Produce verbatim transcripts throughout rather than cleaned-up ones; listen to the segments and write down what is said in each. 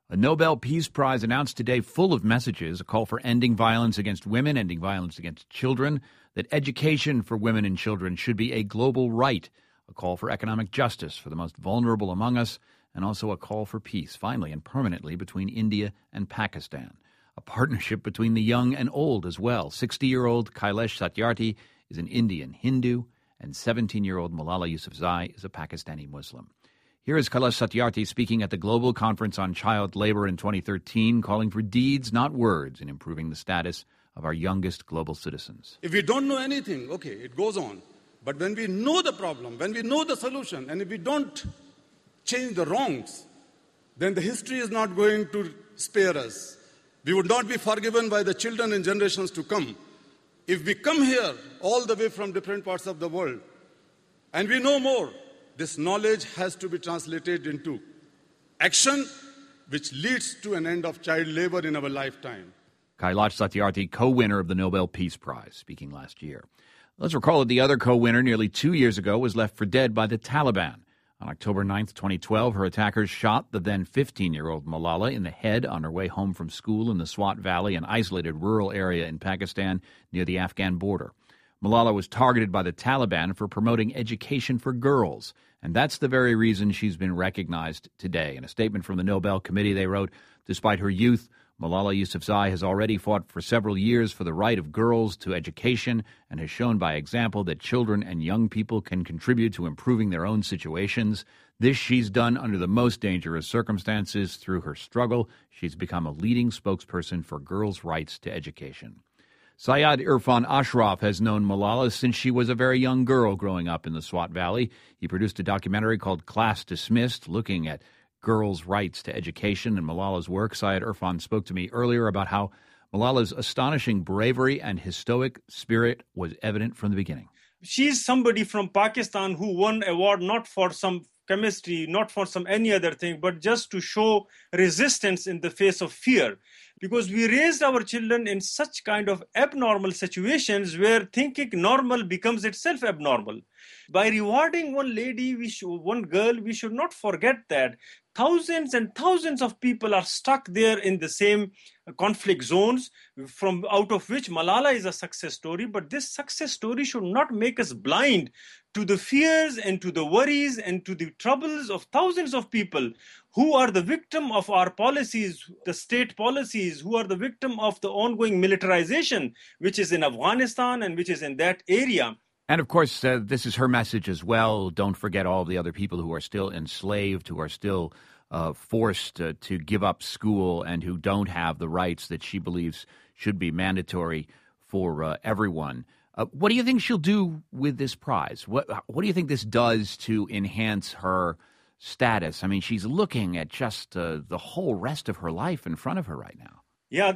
A Nobel Peace Prize announced today full of messages, a call for ending violence against women, ending violence against children, that education for women and children should be a global right, a call for economic justice for the most vulnerable among us, and also a call for peace, finally and permanently, between India and Pakistan. A partnership between the young and old as well. sixty-year-old Kailash Satyarthi is an Indian Hindu, and seventeen-year-old Malala Yousafzai is a Pakistani Muslim. Here is Kailash Satyarthi speaking at the Global Conference on Child Labor in twenty thirteen, calling for deeds, not words, in improving the status of our youngest global citizens. If we don't know anything, okay, it goes on. But when we know the problem, when we know the solution, and if we don't change the wrongs, then the history is not going to spare us. We would not be forgiven by the children and generations to come. If we come here all the way from different parts of the world, and we know more, this knowledge has to be translated into action, which leads to an end of child labor in our lifetime. Kailash Satyarthi, co-winner of the Nobel Peace Prize, speaking last year. Let's recall that the other co-winner nearly two years ago was left for dead by the Taliban. On October ninth, twenty twelve, her attackers shot the then fifteen-year-old Malala in the head on her way home from school in the Swat Valley, an isolated rural area in Pakistan near the Afghan border. Malala was targeted by the Taliban for promoting education for girls, and that's the very reason she's been recognized today. In a statement from the Nobel Committee, they wrote, despite her youth, Malala Yousafzai has already fought for several years for the right of girls to education and has shown by example that children and young people can contribute to improving their own situations. This she's done under the most dangerous circumstances. Through her struggle, she's become a leading spokesperson for girls' rights to education. Syed Irfan Ashraf has known Malala since she was a very young girl growing up in the Swat Valley. He produced a documentary called Class Dismissed, looking at girls' rights to education and Malala's work. Syed Irfan spoke to me earlier about how Malala's astonishing bravery and stoic spirit was evident from the beginning. She's somebody from Pakistan who won an award not for some chemistry, not for some any other thing, but just to show resistance in the face of fear. Because we raised our children in such kind of abnormal situations where thinking normal becomes itself abnormal. By rewarding one lady, we should, one girl, we should not forget that thousands and thousands of people are stuck there in the same conflict zones, from out of which Malala is a success story. But this success story should not make us blind to the fears and to the worries and to the troubles of thousands of people who are the victim of our policies, the state policies, who are the victim of the ongoing militarization, which is in Afghanistan and which is in that area. And, of course, uh, this is her message as well. Don't forget all the other people who are still enslaved, who are still uh, forced uh, to give up school and who don't have the rights that she believes should be mandatory for uh, everyone. Uh, what do you think she'll do with this prize? What, what do you think this does to enhance her status? I mean, she's looking at just uh, the whole rest of her life in front of her right now. Yeah,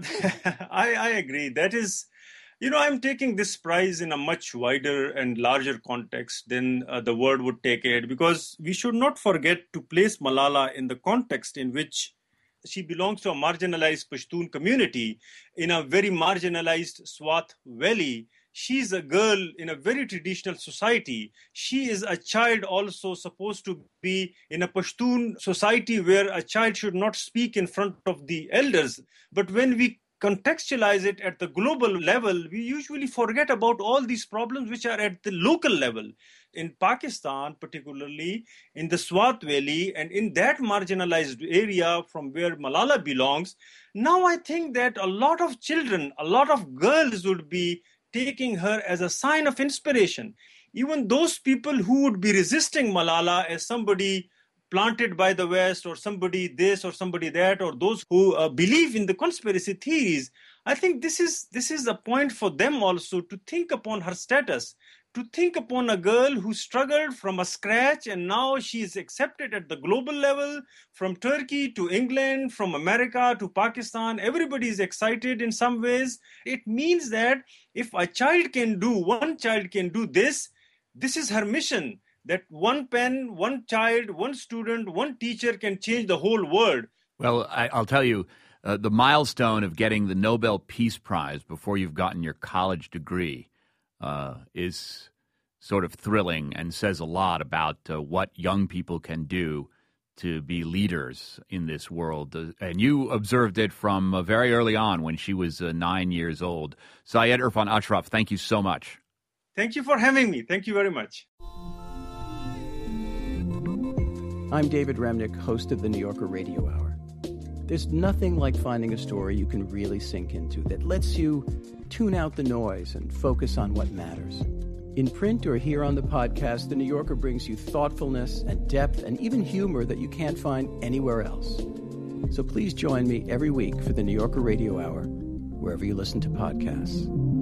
I, I agree. That is... You know, I'm taking this prize in a much wider and larger context than uh, the world would take it, because we should not forget to place Malala in the context in which she belongs to a marginalized Pashtun community in a very marginalized Swat Valley. She's a girl in a very traditional society. She is a child also supposed to be in a Pashtun society where a child should not speak in front of the elders. But when we contextualize it at the global level, we usually forget about all these problems which are at the local level. In Pakistan, particularly in the Swat Valley and in that marginalized area from where Malala belongs, now I think that a lot of children, a lot of girls would be taking her as a sign of inspiration. Even those people who would be resisting Malala as somebody planted by the West or somebody this or somebody that, or those who uh, believe in the conspiracy theories, I think this is this is a point for them also to think upon her status, to think upon a girl who struggled from a scratch and now she is accepted at the global level, from Turkey to England, from America to Pakistan. Everybody is excited in some ways. It means that if a child can do, one child can do this, this is her mission. That one pen, one child, one student, one teacher can change the whole world. Well, I, I'll tell you, uh, the milestone of getting the Nobel Peace Prize before you've gotten your college degree uh, is sort of thrilling and says a lot about uh, what young people can do to be leaders in this world. Uh, and you observed it from uh, very early on when she was uh, nine years old. Syed Irfan Ashraf, thank you so much. Thank you for having me. Thank you very much. I'm David Remnick, host of the New Yorker Radio Hour. There's nothing like finding a story you can really sink into that lets you tune out the noise and focus on what matters. In print or here on the podcast, The New Yorker brings you thoughtfulness and depth and even humor that you can't find anywhere else. So please join me every week for The New Yorker Radio Hour, wherever you listen to podcasts.